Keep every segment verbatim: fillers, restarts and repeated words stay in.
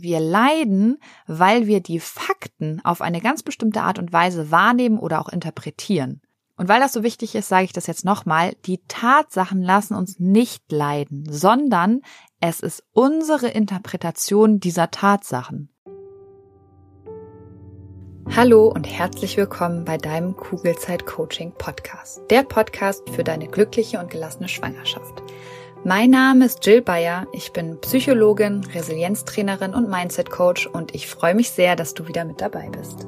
Wir leiden, weil wir die Fakten auf eine ganz bestimmte Art und Weise wahrnehmen oder auch interpretieren. Und weil das so wichtig ist, sage ich das jetzt nochmal, die Tatsachen lassen uns nicht leiden, sondern es ist unsere Interpretation dieser Tatsachen. Hallo und herzlich willkommen bei deinem Kugelzeit-Coaching-Podcast, der Podcast für deine glückliche und gelassene Schwangerschaft. Mein Name ist Jill Bayer, ich bin Psychologin, Resilienztrainerin und Mindset-Coach und ich freue mich sehr, dass du wieder mit dabei bist.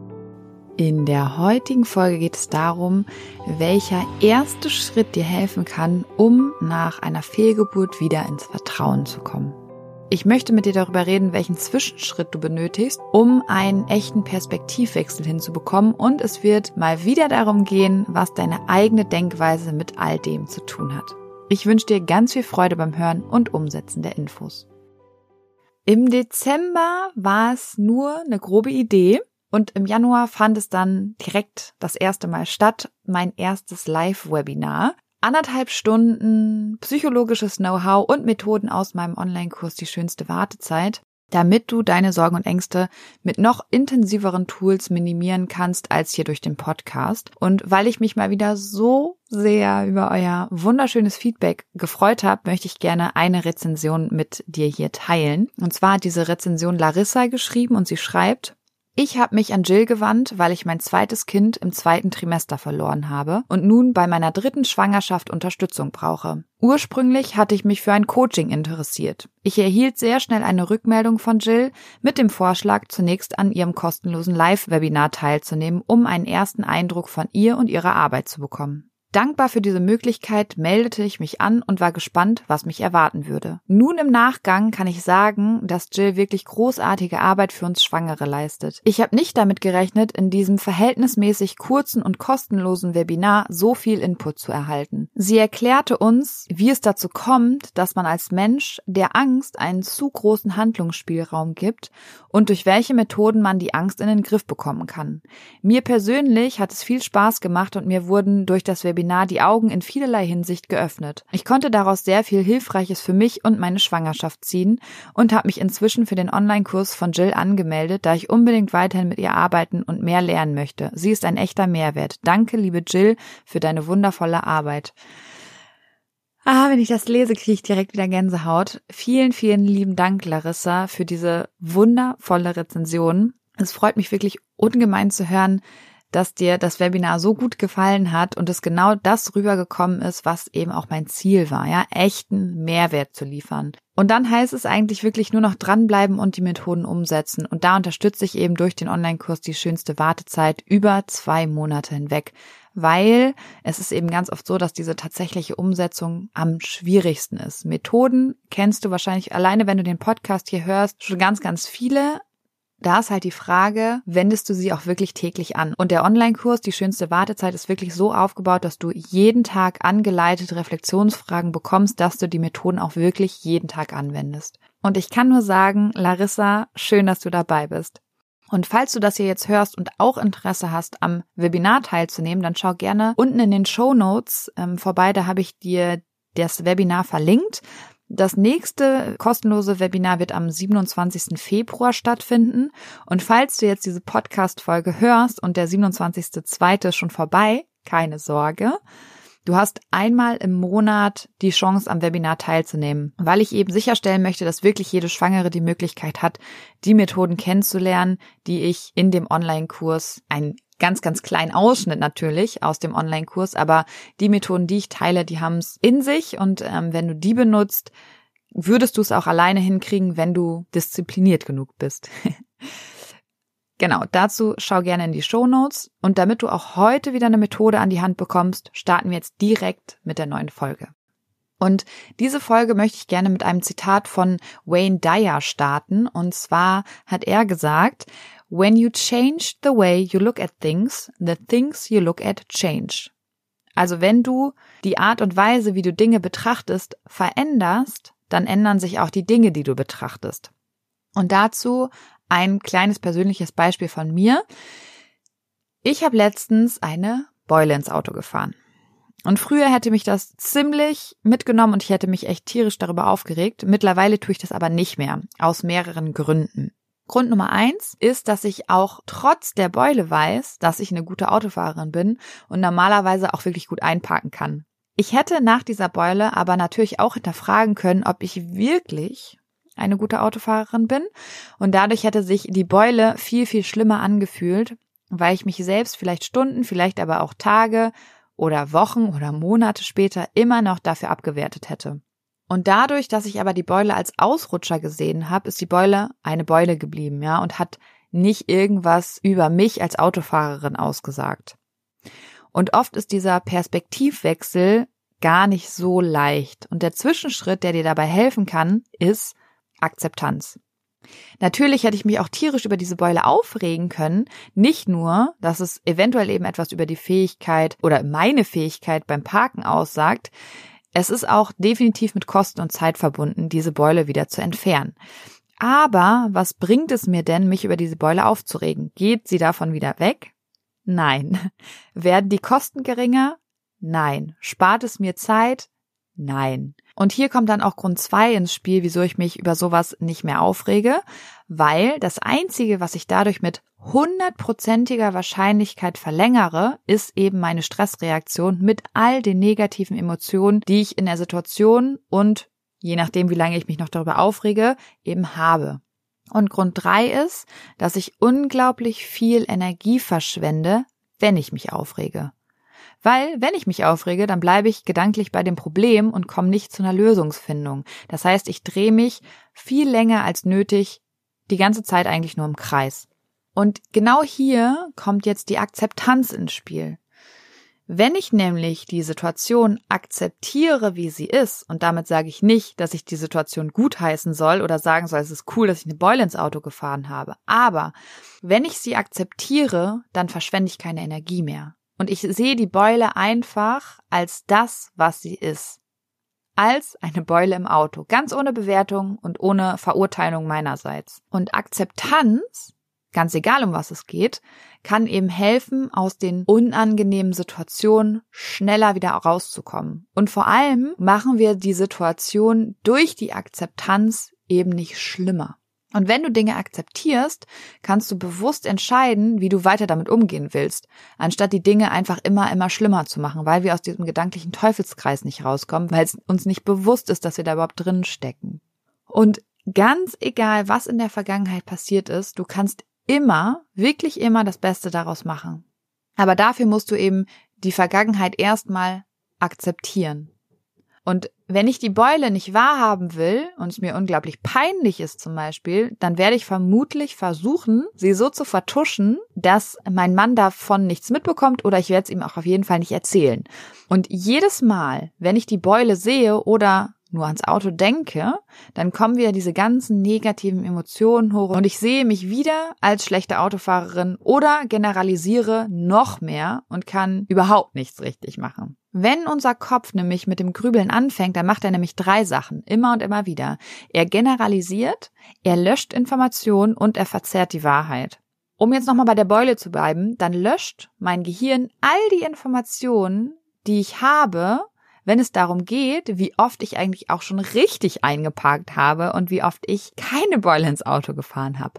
In der heutigen Folge geht es darum, welcher erste Schritt dir helfen kann, um nach einer Fehlgeburt wieder ins Vertrauen zu kommen. Ich möchte mit dir darüber reden, welchen Zwischenschritt du benötigst, um einen echten Perspektivwechsel hinzubekommen, und es wird mal wieder darum gehen, was deine eigene Denkweise mit all dem zu tun hat. Ich wünsche dir ganz viel Freude beim Hören und Umsetzen der Infos. Im Dezember war es nur eine grobe Idee und im Januar fand es dann direkt das erste Mal statt, mein erstes Live-Webinar. Anderthalb Stunden psychologisches Know-how und Methoden aus meinem Online-Kurs Die schönste Wartezeit, damit du deine Sorgen und Ängste mit noch intensiveren Tools minimieren kannst als hier durch den Podcast. Und weil ich mich mal wieder so sehr über euer wunderschönes Feedback gefreut habe, möchte ich gerne eine Rezension mit dir hier teilen. Und zwar hat diese Rezension Larissa geschrieben und sie schreibt: Ich habe mich an Jill gewandt, weil ich mein zweites Kind im zweiten Trimester verloren habe und nun bei meiner dritten Schwangerschaft Unterstützung brauche. Ursprünglich hatte ich mich für ein Coaching interessiert. Ich erhielt sehr schnell eine Rückmeldung von Jill mit dem Vorschlag, zunächst an ihrem kostenlosen Live-Webinar teilzunehmen, um einen ersten Eindruck von ihr und ihrer Arbeit zu bekommen. Dankbar für diese Möglichkeit meldete ich mich an und war gespannt, was mich erwarten würde. Nun im Nachgang kann ich sagen, dass Jill wirklich großartige Arbeit für uns Schwangere leistet. Ich habe nicht damit gerechnet, in diesem verhältnismäßig kurzen und kostenlosen Webinar so viel Input zu erhalten. Sie erklärte uns, wie es dazu kommt, dass man als Mensch der Angst einen zu großen Handlungsspielraum gibt und durch welche Methoden man die Angst in den Griff bekommen kann. Mir persönlich hat es viel Spaß gemacht und mir wurden durch das Webinar die Augen in vielerlei Hinsicht geöffnet. Ich konnte daraus sehr viel Hilfreiches für mich und meine Schwangerschaft ziehen und habe mich inzwischen für den Online-Kurs von Jill angemeldet, da ich unbedingt weiterhin mit ihr arbeiten und mehr lernen möchte. Sie ist ein echter Mehrwert. Danke, liebe Jill, für deine wundervolle Arbeit. Ah, wenn ich das lese, kriege ich direkt wieder Gänsehaut. Vielen, vielen lieben Dank, Larissa, für diese wundervolle Rezension. Es freut mich wirklich ungemein zu hören, dass dir das Webinar so gut gefallen hat und es genau das rübergekommen ist, was eben auch mein Ziel war, ja, echten Mehrwert zu liefern. Und dann heißt es eigentlich wirklich nur noch dranbleiben und die Methoden umsetzen. Und da unterstütze ich eben durch den Online-Kurs Die schönste Wartezeit über zwei Monate hinweg, weil es ist eben ganz oft so, dass diese tatsächliche Umsetzung am schwierigsten ist. Methoden kennst du wahrscheinlich alleine, wenn du den Podcast hier hörst, schon ganz, ganz viele. Da ist halt die Frage, wendest du sie auch wirklich täglich an? Und der Online-Kurs Die schönste Wartezeit ist wirklich so aufgebaut, dass du jeden Tag angeleitete Reflexionsfragen bekommst, dass du die Methoden auch wirklich jeden Tag anwendest. Und ich kann nur sagen, Larissa, schön, dass du dabei bist. Und falls du das hier jetzt hörst und auch Interesse hast, am Webinar teilzunehmen, dann schau gerne unten in den Shownotes ähm, vorbei, da habe ich dir das Webinar verlinkt. Das nächste kostenlose Webinar wird am siebenundzwanzigsten Februar stattfinden. Und falls du jetzt diese Podcast-Folge hörst und der siebenundzwanzigste zweite ist schon vorbei, keine Sorge. Du hast einmal im Monat die Chance, am Webinar teilzunehmen, weil ich eben sicherstellen möchte, dass wirklich jede Schwangere die Möglichkeit hat, die Methoden kennenzulernen, die ich in dem Online-Kurs, ein ganz, ganz kleinen Ausschnitt natürlich aus dem Online-Kurs, aber die Methoden, die ich teile, die haben es in sich und ähm, wenn du die benutzt, würdest du es auch alleine hinkriegen, wenn du diszipliniert genug bist. Genau, dazu schau gerne in die Shownotes und damit du auch heute wieder eine Methode an die Hand bekommst, starten wir jetzt direkt mit der neuen Folge. Und diese Folge möchte ich gerne mit einem Zitat von Wayne Dyer starten und zwar hat er gesagt: When you change the way you look at things, the things you look at change. Also wenn du die Art und Weise, wie du Dinge betrachtest, veränderst, dann ändern sich auch die Dinge, die du betrachtest. Und dazu ein kleines persönliches Beispiel von mir. Ich habe letztens eine Beule ins Auto gefahren. Und früher hätte mich das ziemlich mitgenommen und ich hätte mich echt tierisch darüber aufgeregt. Mittlerweile tue ich das aber nicht mehr, aus mehreren Gründen. Grund Nummer eins ist, dass ich auch trotz der Beule weiß, dass ich eine gute Autofahrerin bin und normalerweise auch wirklich gut einparken kann. Ich hätte nach dieser Beule aber natürlich auch hinterfragen können, ob ich wirklich eine gute Autofahrerin bin. Und dadurch hätte sich die Beule viel, viel schlimmer angefühlt, weil ich mich selbst vielleicht Stunden, vielleicht aber auch Tage oder Wochen oder Monate später immer noch dafür abgewertet hätte. Und dadurch, dass ich aber die Beule als Ausrutscher gesehen habe, ist die Beule eine Beule geblieben, ja, und hat nicht irgendwas über mich als Autofahrerin ausgesagt. Und oft ist dieser Perspektivwechsel gar nicht so leicht. Und der Zwischenschritt, der dir dabei helfen kann, ist Akzeptanz. Natürlich hätte ich mich auch tierisch über diese Beule aufregen können, nicht nur, dass es eventuell eben etwas über die Fähigkeit oder meine Fähigkeit beim Parken aussagt, es ist auch definitiv mit Kosten und Zeit verbunden, diese Beule wieder zu entfernen. Aber was bringt es mir denn, mich über diese Beule aufzuregen? Geht sie davon wieder weg? Nein. Werden die Kosten geringer? Nein. Spart es mir Zeit? Nein. Und hier kommt dann auch Grund zwei ins Spiel, wieso ich mich über sowas nicht mehr aufrege, weil das Einzige, was ich dadurch mit hundertprozentiger Wahrscheinlichkeit verlängere, ist eben meine Stressreaktion mit all den negativen Emotionen, die ich in der Situation und je nachdem, wie lange ich mich noch darüber aufrege, eben habe. Und Grund drei ist, dass ich unglaublich viel Energie verschwende, wenn ich mich aufrege. Weil, wenn ich mich aufrege, dann bleibe ich gedanklich bei dem Problem und komme nicht zu einer Lösungsfindung. Das heißt, ich drehe mich viel länger als nötig die ganze Zeit eigentlich nur im Kreis. Und genau hier kommt jetzt die Akzeptanz ins Spiel. Wenn ich nämlich die Situation akzeptiere, wie sie ist, und damit sage ich nicht, dass ich die Situation gutheißen soll oder sagen soll, es ist cool, dass ich eine Beule ins Auto gefahren habe, aber wenn ich sie akzeptiere, dann verschwende ich keine Energie mehr. Und ich sehe die Beule einfach als das, was sie ist. Als eine Beule im Auto. Ganz ohne Bewertung und ohne Verurteilung meinerseits. Und Akzeptanz, ganz egal um was es geht, kann eben helfen, aus den unangenehmen Situationen schneller wieder rauszukommen. Und vor allem machen wir die Situation durch die Akzeptanz eben nicht schlimmer. Und wenn du Dinge akzeptierst, kannst du bewusst entscheiden, wie du weiter damit umgehen willst, anstatt die Dinge einfach immer, immer schlimmer zu machen, weil wir aus diesem gedanklichen Teufelskreis nicht rauskommen, weil es uns nicht bewusst ist, dass wir da überhaupt drin stecken. Und ganz egal, was in der Vergangenheit passiert ist, du kannst immer, wirklich immer das Beste daraus machen. Aber dafür musst du eben die Vergangenheit erstmal akzeptieren. Und wenn ich die Beule nicht wahrhaben will und es mir unglaublich peinlich ist zum Beispiel, dann werde ich vermutlich versuchen, sie so zu vertuschen, dass mein Mann davon nichts mitbekommt oder ich werde es ihm auch auf jeden Fall nicht erzählen. Und jedes Mal, wenn ich die Beule sehe oder nur ans Auto denke, dann kommen wieder diese ganzen negativen Emotionen hoch und ich sehe mich wieder als schlechte Autofahrerin oder generalisiere noch mehr und kann überhaupt nichts richtig machen. Wenn unser Kopf nämlich mit dem Grübeln anfängt, dann macht er nämlich drei Sachen, immer und immer wieder. Er generalisiert, er löscht Informationen und er verzerrt die Wahrheit. Um jetzt nochmal bei der Beule zu bleiben, dann löscht mein Gehirn all die Informationen, die ich habe, wenn es darum geht, wie oft ich eigentlich auch schon richtig eingeparkt habe und wie oft ich keine Beule ins Auto gefahren habe.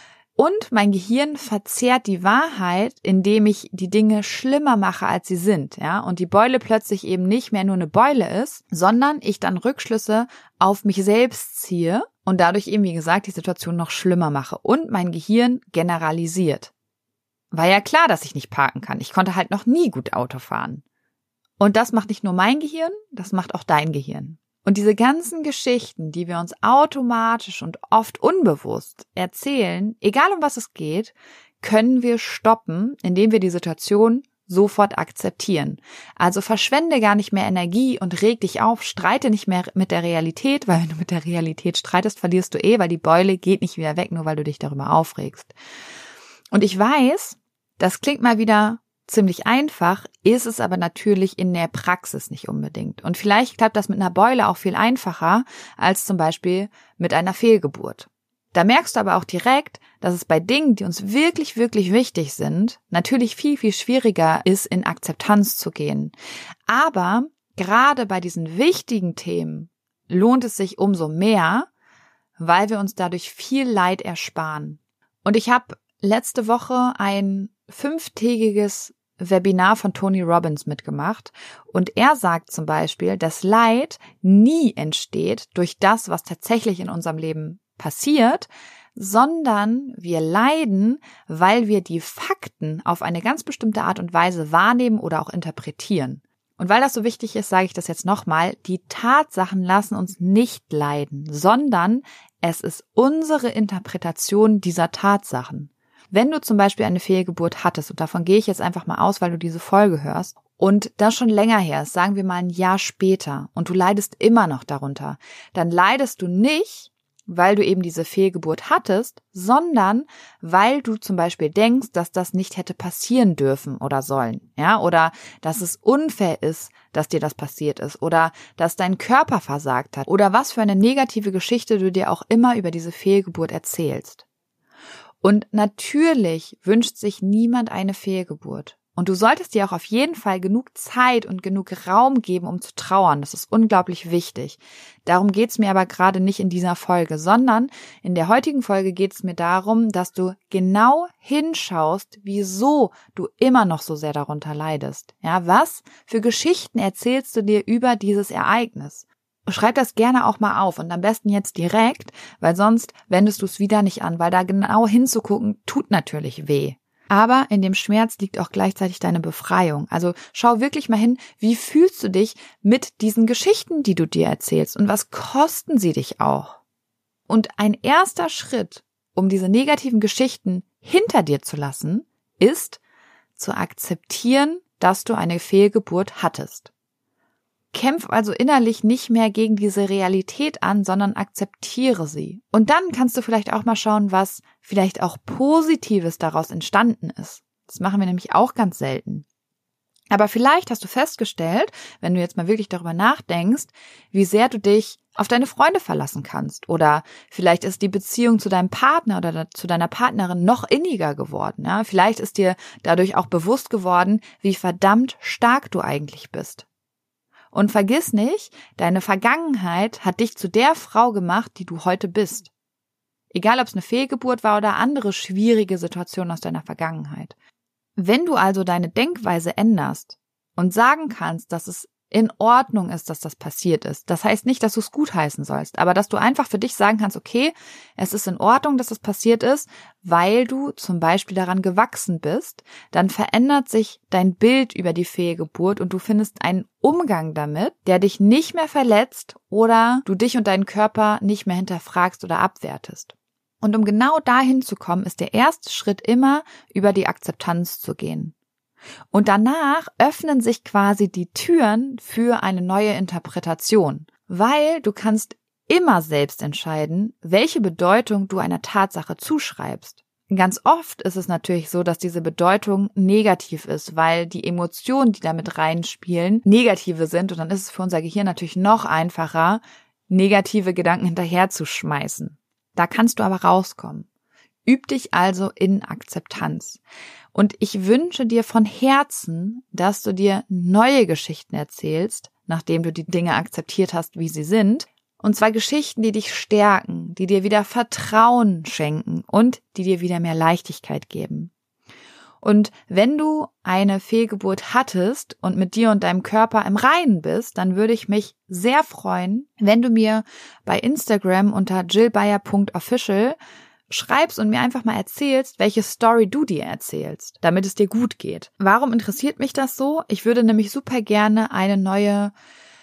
Und mein Gehirn verzerrt die Wahrheit, indem ich die Dinge schlimmer mache, als sie sind, ja, und die Beule plötzlich eben nicht mehr nur eine Beule ist, sondern ich dann Rückschlüsse auf mich selbst ziehe und dadurch eben, wie gesagt, die Situation noch schlimmer mache und mein Gehirn generalisiert. War ja klar, dass ich nicht parken kann. Ich konnte halt noch nie gut Auto fahren. Und das macht nicht nur mein Gehirn, das macht auch dein Gehirn. Und diese ganzen Geschichten, die wir uns automatisch und oft unbewusst erzählen, egal um was es geht, können wir stoppen, indem wir die Situation sofort akzeptieren. Also verschwende gar nicht mehr Energie und reg dich auf, streite nicht mehr mit der Realität, weil wenn du mit der Realität streitest, verlierst du eh, weil die Beule geht nicht wieder weg, nur weil du dich darüber aufregst. Und ich weiß, das klingt mal wieder ziemlich einfach, ist es aber natürlich in der Praxis nicht unbedingt. Und vielleicht klappt das mit einer Beule auch viel einfacher als zum Beispiel mit einer Fehlgeburt. Da merkst du aber auch direkt, dass es bei Dingen, die uns wirklich, wirklich wichtig sind, natürlich viel, viel schwieriger ist, in Akzeptanz zu gehen. Aber gerade bei diesen wichtigen Themen lohnt es sich umso mehr, weil wir uns dadurch viel Leid ersparen. Und ich habe letzte Woche ein fünftägiges Webinar von Tony Robbins mitgemacht und er sagt zum Beispiel, dass Leid nie entsteht durch das, was tatsächlich in unserem Leben passiert, sondern wir leiden, weil wir die Fakten auf eine ganz bestimmte Art und Weise wahrnehmen oder auch interpretieren. Und weil das so wichtig ist, sage ich das jetzt nochmal, die Tatsachen lassen uns nicht leiden, sondern es ist unsere Interpretation dieser Tatsachen. Wenn du zum Beispiel eine Fehlgeburt hattest, und davon gehe ich jetzt einfach mal aus, weil du diese Folge hörst, und das schon länger her ist, sagen wir mal ein Jahr später, und du leidest immer noch darunter, dann leidest du nicht, weil du eben diese Fehlgeburt hattest, sondern weil du zum Beispiel denkst, dass das nicht hätte passieren dürfen oder sollen, ja, oder dass es unfair ist, dass dir das passiert ist, oder dass dein Körper versagt hat, oder was für eine negative Geschichte du dir auch immer über diese Fehlgeburt erzählst. Und natürlich wünscht sich niemand eine Fehlgeburt. Und du solltest dir auch auf jeden Fall genug Zeit und genug Raum geben, um zu trauern. Das ist unglaublich wichtig. Darum geht's mir aber gerade nicht in dieser Folge, sondern in der heutigen Folge geht's mir darum, dass du genau hinschaust, wieso du immer noch so sehr darunter leidest. Ja, was für Geschichten erzählst du dir über dieses Ereignis? Schreib das gerne auch mal auf und am besten jetzt direkt, weil sonst wendest du es wieder nicht an, weil da genau hinzugucken tut natürlich weh. Aber in dem Schmerz liegt auch gleichzeitig deine Befreiung. Also schau wirklich mal hin, wie fühlst du dich mit diesen Geschichten, die du dir erzählst und was kosten sie dich auch? Und ein erster Schritt, um diese negativen Geschichten hinter dir zu lassen, ist zu akzeptieren, dass du eine Fehlgeburt hattest. Kämpf also innerlich nicht mehr gegen diese Realität an, sondern akzeptiere sie. Und dann kannst du vielleicht auch mal schauen, was vielleicht auch Positives daraus entstanden ist. Das machen wir nämlich auch ganz selten. Aber vielleicht hast du festgestellt, wenn du jetzt mal wirklich darüber nachdenkst, wie sehr du dich auf deine Freunde verlassen kannst. Oder vielleicht ist die Beziehung zu deinem Partner oder zu deiner Partnerin noch inniger geworden. Ja? Vielleicht ist dir dadurch auch bewusst geworden, wie verdammt stark du eigentlich bist. Und vergiss nicht, deine Vergangenheit hat dich zu der Frau gemacht, die du heute bist. Egal, ob es eine Fehlgeburt war oder andere schwierige Situationen aus deiner Vergangenheit. Wenn du also deine Denkweise änderst und sagen kannst, dass es in Ordnung ist, dass das passiert ist, das heißt nicht, dass du es gutheißen sollst, aber dass du einfach für dich sagen kannst, okay, es ist in Ordnung, dass das passiert ist, weil du zum Beispiel daran gewachsen bist, dann verändert sich dein Bild über die Fehlgeburt und du findest einen Umgang damit, der dich nicht mehr verletzt oder du dich und deinen Körper nicht mehr hinterfragst oder abwertest. Und um genau dahin zu kommen, ist der erste Schritt immer, über die Akzeptanz zu gehen. Und danach öffnen sich quasi die Türen für eine neue Interpretation, weil du kannst immer selbst entscheiden, welche Bedeutung du einer Tatsache zuschreibst. Ganz oft ist es natürlich so, dass diese Bedeutung negativ ist, weil die Emotionen, die damit reinspielen, negative sind und dann ist es für unser Gehirn natürlich noch einfacher, negative Gedanken hinterherzuschmeißen. Da kannst du aber rauskommen. Üb dich also in Akzeptanz. Und ich wünsche dir von Herzen, dass du dir neue Geschichten erzählst, nachdem du die Dinge akzeptiert hast, wie sie sind. Und zwar Geschichten, die dich stärken, die dir wieder Vertrauen schenken und die dir wieder mehr Leichtigkeit geben. Und wenn du eine Fehlgeburt hattest und mit dir und deinem Körper im Reinen bist, dann würde ich mich sehr freuen, wenn du mir bei Instagram unter jill bayer punkt official schreibst und mir einfach mal erzählst, welche Story du dir erzählst, damit es dir gut geht. Warum interessiert mich das so? Ich würde nämlich super gerne eine neue,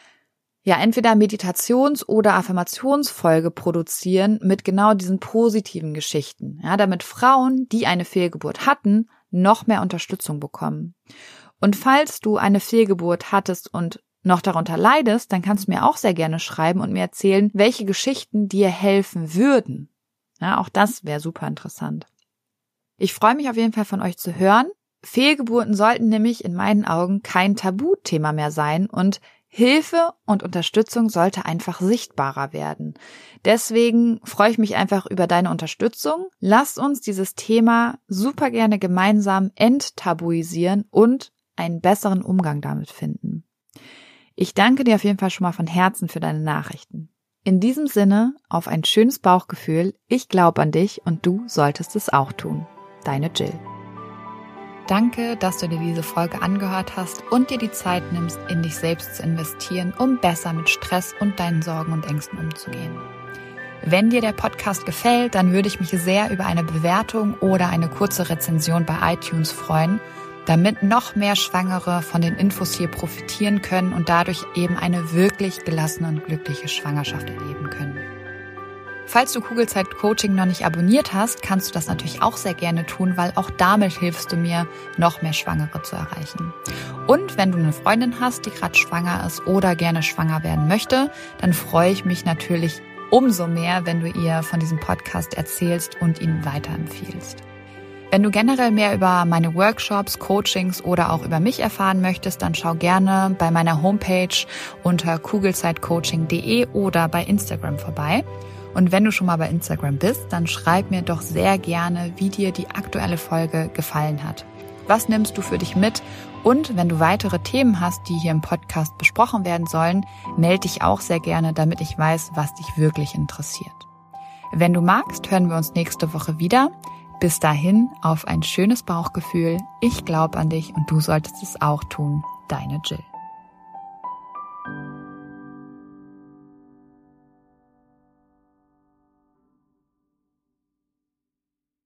ja, entweder Meditations- oder Affirmationsfolge produzieren mit genau diesen positiven Geschichten, ja, damit Frauen, die eine Fehlgeburt hatten, noch mehr Unterstützung bekommen. Und falls du eine Fehlgeburt hattest und noch darunter leidest, dann kannst du mir auch sehr gerne schreiben und mir erzählen, welche Geschichten dir helfen würden. Ja, auch das wäre super interessant. Ich freue mich auf jeden Fall von euch zu hören. Fehlgeburten sollten nämlich in meinen Augen kein Tabuthema mehr sein und Hilfe und Unterstützung sollte einfach sichtbarer werden. Deswegen freue ich mich einfach über deine Unterstützung. Lass uns dieses Thema super gerne gemeinsam enttabuisieren und einen besseren Umgang damit finden. Ich danke dir auf jeden Fall schon mal von Herzen für deine Nachrichten. In diesem Sinne, auf ein schönes Bauchgefühl. Ich glaube an dich und du solltest es auch tun. Deine Jill. Danke, dass du dir diese Folge angehört hast und dir die Zeit nimmst, in dich selbst zu investieren, um besser mit Stress und deinen Sorgen und Ängsten umzugehen. Wenn dir der Podcast gefällt, dann würde ich mich sehr über eine Bewertung oder eine kurze Rezension bei iTunes freuen, damit noch mehr Schwangere von den Infos hier profitieren können und dadurch eben eine wirklich gelassene und glückliche Schwangerschaft erleben können. Falls du Kugelzeit-Coaching noch nicht abonniert hast, kannst du das natürlich auch sehr gerne tun, weil auch damit hilfst du mir, noch mehr Schwangere zu erreichen. Und wenn du eine Freundin hast, die gerade schwanger ist oder gerne schwanger werden möchte, dann freue ich mich natürlich umso mehr, wenn du ihr von diesem Podcast erzählst und ihn weiterempfiehlst. Wenn du generell mehr über meine Workshops, Coachings oder auch über mich erfahren möchtest, dann schau gerne bei meiner Homepage unter kugelzeitcoaching punkt de oder bei Instagram vorbei. Und wenn du schon mal bei Instagram bist, dann schreib mir doch sehr gerne, wie dir die aktuelle Folge gefallen hat. Was nimmst du für dich mit? Und wenn du weitere Themen hast, die hier im Podcast besprochen werden sollen, melde dich auch sehr gerne, damit ich weiß, was dich wirklich interessiert. Wenn du magst, hören wir uns nächste Woche wieder. Bis dahin, auf ein schönes Bauchgefühl. Ich glaube an dich und du solltest es auch tun. Deine Jill.